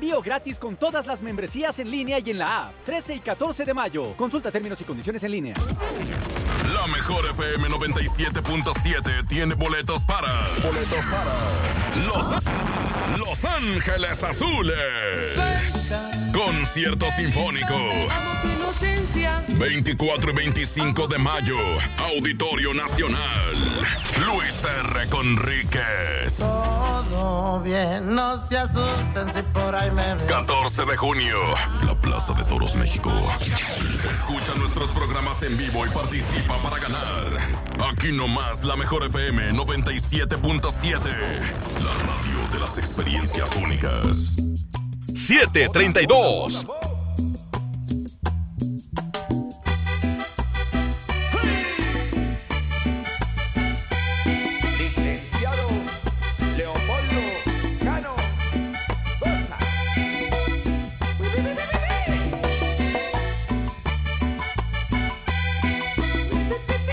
Envío gratis con todas las membresías en línea y en la app. 13 y 14 de mayo. Consulta términos y condiciones en línea. La mejor FM 97.7 tiene boletos para Los Ángeles Azules. Concierto sinfónico. 24 y 25 de mayo. Auditorio Nacional. Luis R. Conríquez. Todo bien, no se asusten si por ahí me ven. 14 de junio. La Plaza de Toros, México. Escucha nuestros programas en vivo y participa para ganar. Aquí nomás la mejor FM 97.7. La radio de las experiencias únicas. 7:32.